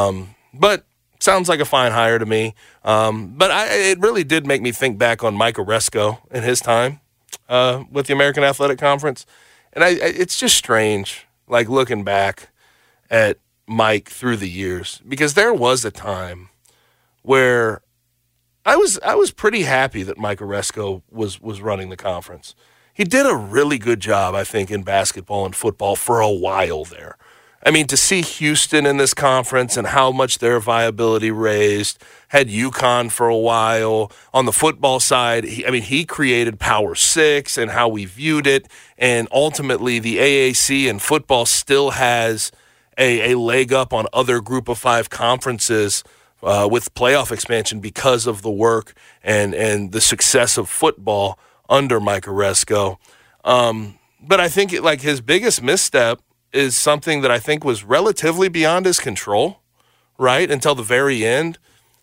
[SPEAKER 5] But sounds like a fine hire to me. But it really did make me think back on Mike Aresco in his time with the American Athletic Conference. And it's just strange, like looking back at Mike through the years, because there was a time where I was pretty happy that Mike Aresco was running the conference. He did a really good job, I think, in basketball and football for a while there. To see Houston in this conference and how much their viability raised, had UConn for a while. On the football side, he created Power 6 and how we viewed it, and ultimately the AAC and football still has a leg up on other Group of 5 conferences with playoff expansion because of the work and the success of football under Mike Aresco. But I think his biggest misstep is something that I think was relatively beyond his control, right, until the very end.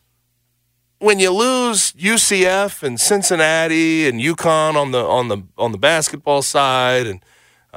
[SPEAKER 5] When you lose UCF and Cincinnati and UConn on the basketball side, and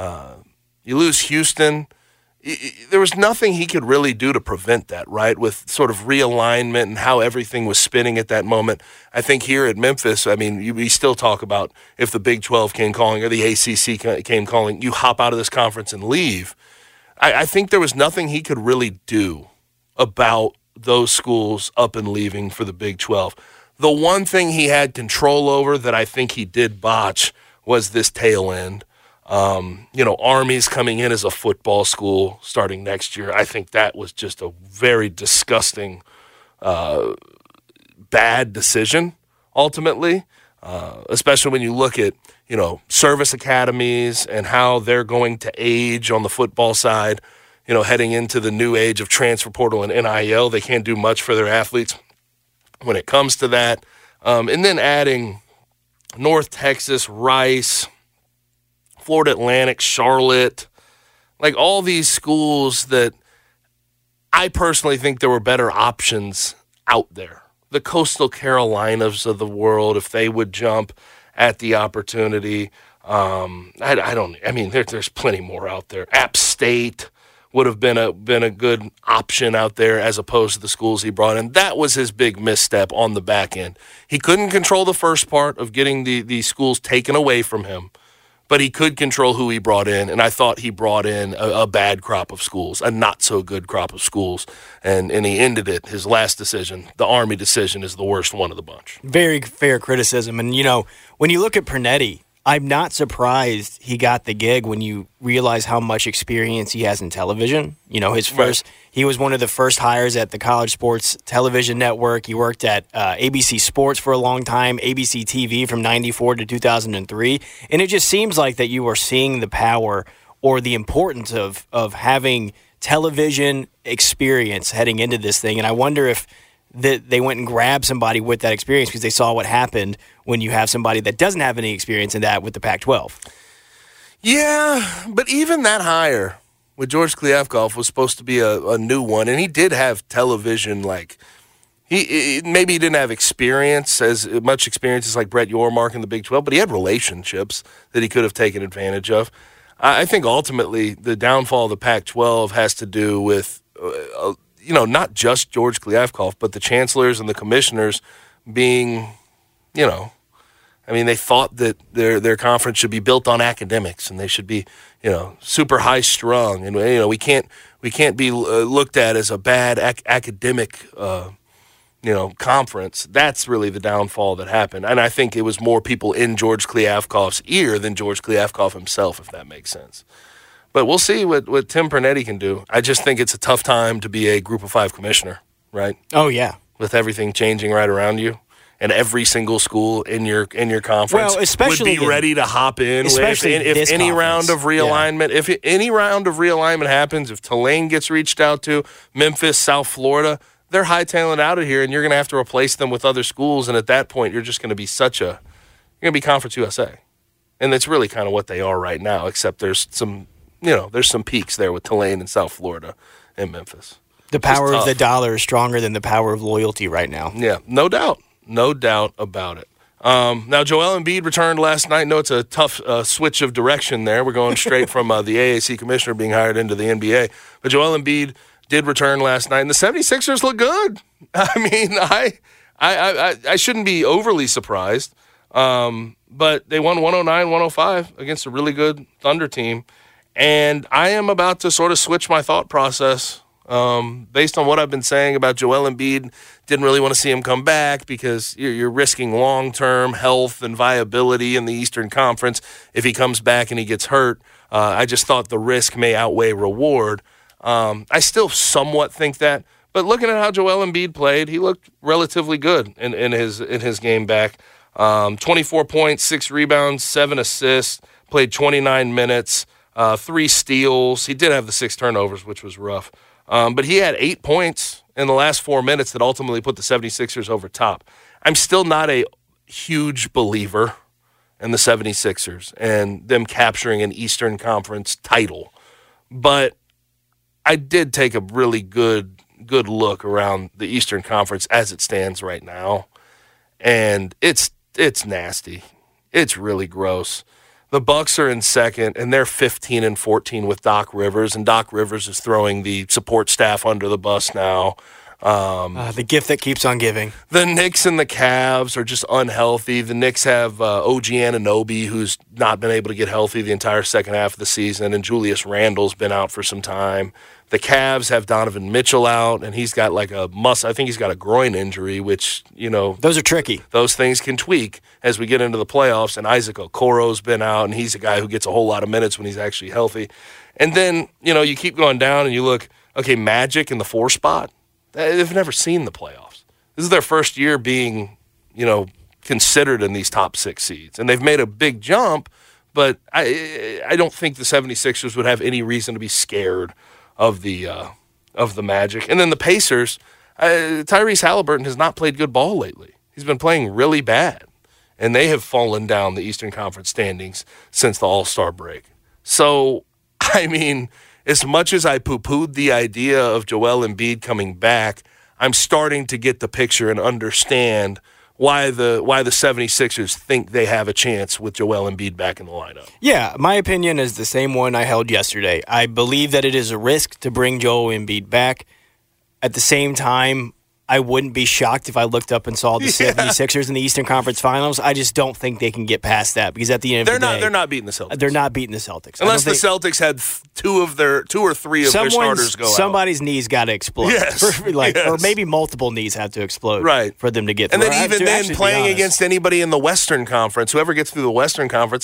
[SPEAKER 5] you lose Houston, there was nothing he could really do to prevent that, right, with sort of realignment and how everything was spinning at that moment. I think here at Memphis, we still talk about if the Big 12 came calling or the ACC came calling, you hop out of this conference and leave. I think there was nothing he could really do about those schools up and leaving for the Big 12. The one thing he had control over that I think he did botch was this tail end. Army's coming in as a football school starting next year. I think that was just a very disgusting, bad decision, ultimately, especially when you look at, service academies and how they're going to age on the football side, heading into the new age of transfer portal and NIL. They can't do much for their athletes when it comes to that. And then adding North Texas, Rice, Florida Atlantic, Charlotte, all these schools that I personally think there were better options out there. The Coastal Carolinas of the world, if they would jump at the opportunity. There's plenty more out there. App State would have been a good option out there as opposed to the schools he brought in. That was his big misstep on the back end. He couldn't control the first part of getting the schools taken away from him, but he could control who he brought in, and I thought he brought in a bad crop of schools, a not-so-good crop of schools, and he ended it. His last decision, the Army decision, is the worst one of the bunch.
[SPEAKER 6] Very fair criticism, and, when you look at Pernetti, I'm not surprised he got the gig when you realize how much experience he has in television. He was one of the first hires at the College Sports Television Network. He worked at ABC Sports for a long time, ABC TV from 94 to 2003. And it just seems like that you are seeing the power or the importance of having television experience heading into this thing. And I wonder if they went and grabbed somebody with that experience because they saw what happened when you have somebody that doesn't have any experience in that with the Pac-12.
[SPEAKER 5] Yeah, but even that hire with George Kliavkoff was supposed to be a new one, and he did have television, he didn't have experience, as much experience as like Brett Yormark in the Big 12, but he had relationships that he could have taken advantage of. I think ultimately the downfall of the Pac-12 has to do with not just George Kliavkoff, but the chancellors and the commissioners being, they thought that their conference should be built on academics and they should be, super high strung. And, we can't be looked at as a bad academic conference. That's really the downfall that happened. And I think it was more people in George Kliavkoff's ear than George Kliavkoff himself, if that makes sense. But we'll see what Tim Pernetti can do. I just think it's a tough time to be a Group of 5 commissioner, right?
[SPEAKER 6] Oh, yeah.
[SPEAKER 5] With everything changing right around you. And every single school in your conference would be ready to hop in if any round of realignment. Yeah. If any round of realignment happens, if Tulane gets reached out to, Memphis, South Florida, they're hightailing out of here, and you're going to have to replace them with other schools. And at that point, you're just going to be you're going to be Conference USA, and that's really kind of what they are right now. Except there's some peaks there with Tulane and South Florida and Memphis.
[SPEAKER 6] The power of the dollar is stronger than the power of loyalty right now.
[SPEAKER 5] Yeah, no doubt. No doubt about it. Now, Joel Embiid returned last night. No, it's a tough switch of direction there. We're going straight from the AAC commissioner being hired into the NBA. But Joel Embiid did return last night, and the 76ers look good. I mean, I shouldn't be overly surprised. But they won 109-105 against a really good Thunder team. And I am about to sort of switch my thought process based on what I've been saying about Joel Embiid. Didn't really want to see him come back because you're risking long-term health and viability in the Eastern Conference if he comes back and he gets hurt. I just thought the risk may outweigh reward. I still somewhat think that, but looking at how Joel Embiid played, he looked relatively good in his game back. 24 points, 6 rebounds, 7 assists, played 29 minutes, 3 steals. He did have the 6 turnovers, which was rough. But he had 8 points in the last 4 minutes that ultimately put the 76ers over top. I'm still not a huge believer in the 76ers and them capturing an Eastern Conference title. But I did take a really good look around the Eastern Conference as it stands right now. And it's nasty. It's really gross. The Bucks are in second, and they're 15-14 with Doc Rivers, and Doc Rivers is throwing the support staff under the bus now.
[SPEAKER 6] The gift that keeps on giving.
[SPEAKER 5] The Knicks and the Cavs are just unhealthy. The Knicks have OG Anunoby, who's not been able to get healthy the entire second half of the season, and Julius Randle's been out for some time. The Cavs have Donovan Mitchell out, and he's got I think he's got a groin injury, which,
[SPEAKER 6] those are tricky.
[SPEAKER 5] Those things can tweak as we get into the playoffs, and Isaac Okoro's been out, and he's a guy who gets a whole lot of minutes when he's actually healthy. And then, you keep going down and you look, okay, Magic in the 4 spot. They've never seen the playoffs. This is their first year being, considered in these top 6 seeds. And they've made a big jump, but I don't think the 76ers would have any reason to be scared of the Magic. And then the Pacers, Tyrese Halliburton has not played good ball lately. He's been playing really bad. And they have fallen down the Eastern Conference standings since the All-Star break. So, as much as I poo-pooed the idea of Joel Embiid coming back, I'm starting to get the picture and understand why the 76ers think they have a chance with Joel Embiid back in the lineup.
[SPEAKER 6] Yeah, my opinion is the same one I held yesterday. I believe that it is a risk to bring Joel Embiid back. At the same time, I wouldn't be shocked if I looked up and saw the 76ers in the Eastern Conference Finals. I just don't think they can get past that because at the end of the day,
[SPEAKER 5] they're not beating the Celtics.
[SPEAKER 6] They're not beating the Celtics.
[SPEAKER 5] Unless the Celtics had 2 or 3 of their starters go out.
[SPEAKER 6] Somebody's knees got to explode.
[SPEAKER 5] Yes.
[SPEAKER 6] Or maybe multiple knees have to explode for them to get through.
[SPEAKER 5] And then even then, playing against anybody in the Western Conference, whoever gets through the Western Conference,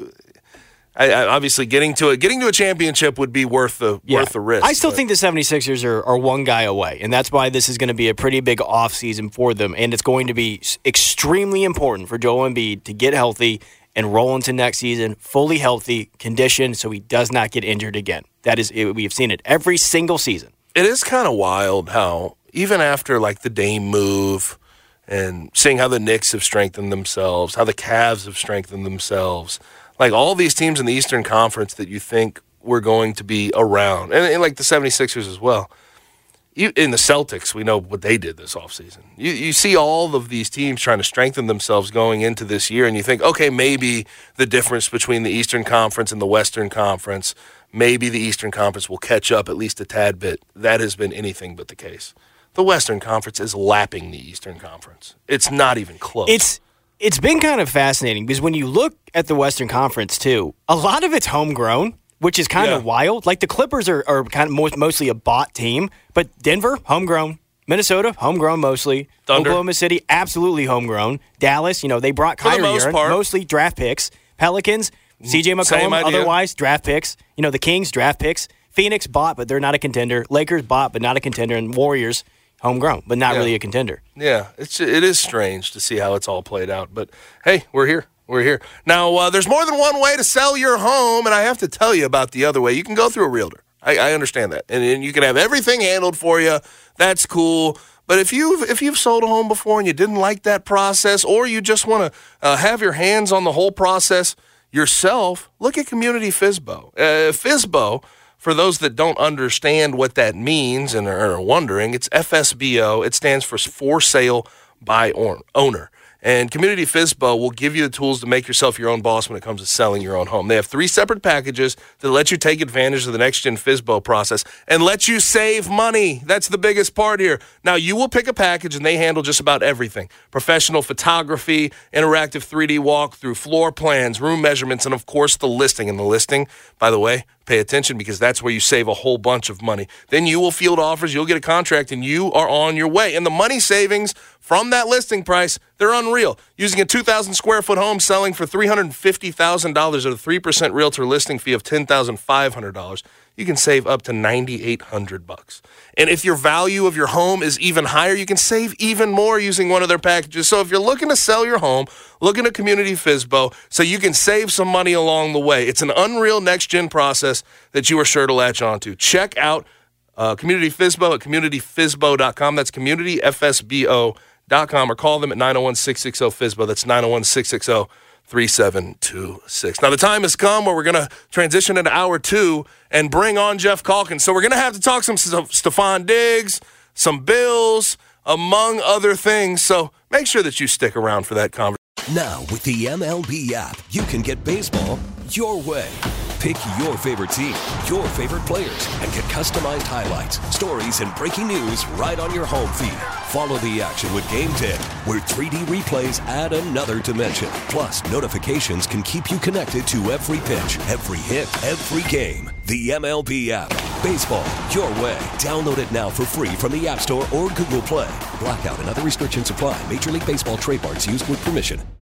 [SPEAKER 5] I obviously getting to a championship would be worth the risk.
[SPEAKER 6] I still think the 76ers are one guy away, and that's why this is going to be a pretty big offseason for them, and it's going to be extremely important for Joel Embiid to get healthy and roll into next season fully healthy, conditioned, so he does not get injured again. We've seen it every single season.
[SPEAKER 5] It is kind of wild how, even after the Dame move and seeing how the Knicks have strengthened themselves, how the Cavs have strengthened themselves, all these teams in the Eastern Conference that you think were going to be around, and the 76ers as well. In the Celtics, we know what they did this offseason. You see all of these teams trying to strengthen themselves going into this year, and you think, okay, maybe the difference between the Eastern Conference and the Western Conference, maybe the Eastern Conference will catch up at least a tad bit. That has been anything but the case. The Western Conference is lapping the Eastern Conference. It's not even close.
[SPEAKER 6] It's been kind of fascinating because when you look at the Western Conference, too, a lot of it's homegrown, which is kind of wild. The Clippers are kind of mostly a bought team, but Denver, homegrown. Minnesota, homegrown mostly.
[SPEAKER 5] Thunder.
[SPEAKER 6] Oklahoma City, absolutely homegrown. Dallas, they brought Kyrie Irving, mostly draft picks. Pelicans, CJ McCollum, otherwise draft picks. The Kings, draft picks. Phoenix bought, but they're not a contender. Lakers bought, but not a contender. And Warriors, homegrown, but not really a contender.
[SPEAKER 5] Yeah, it is strange to see how it's all played out. But, hey, we're here. We're here. Now, there's more than one way to sell your home, and I have to tell you about the other way. You can go through a realtor. I understand that. And you can have everything handled for you. That's cool. But if you've sold a home before and you didn't like that process, or you just want to have your hands on the whole process yourself, look at Community FSBO. FSBO, for those that don't understand what that means and are wondering, it's FSBO. It stands for sale by owner. And Community FSBO will give you the tools to make yourself your own boss when it comes to selling your own home. They have 3 separate packages that let you take advantage of the next-gen FSBO process and let you save money. That's the biggest part here. Now, you will pick a package, and they handle just about everything. Professional photography, interactive 3D walkthrough, floor plans, room measurements, and, of course, the listing. And the listing, by the way, pay attention because that's where you save a whole bunch of money. Then you will field offers, you'll get a contract, and you are on your way. And the money savings from that listing price, they're unreal. Using a 2,000-square-foot home selling for $350,000 at a 3% realtor listing fee of $10,500, you can save up to $9,800. And if your value of your home is even higher, you can save even more using one of their packages. So if you're looking to sell your home, look at a Community FSBO so you can save some money along the way. It's an unreal next-gen process that you are sure to latch onto. Check out Community FSBO at communityfsbo.com. That's communityfsbo.com, or call them at 901-660-FSBO. That's 901-660-3726. Now, the time has come where we're going to transition into hour 2 and bring on Jeff Calkins. So we're going to have to talk some Stephon Diggs, some Bills, among other things. So make sure that you stick around for that conversation.
[SPEAKER 8] Now, with the MLB app, you can get baseball your way. Pick your favorite team, your favorite players, and get customized highlights, stories, and breaking news right on your home feed. Follow the action with Game 10, where 3D replays add another dimension. Plus, notifications can keep you connected to every pitch, every hit, every game. The MLB app. Baseball your way. Download it now for free from the App Store or Google Play. Blackout and other restrictions apply. Major League Baseball trademarks used with permission.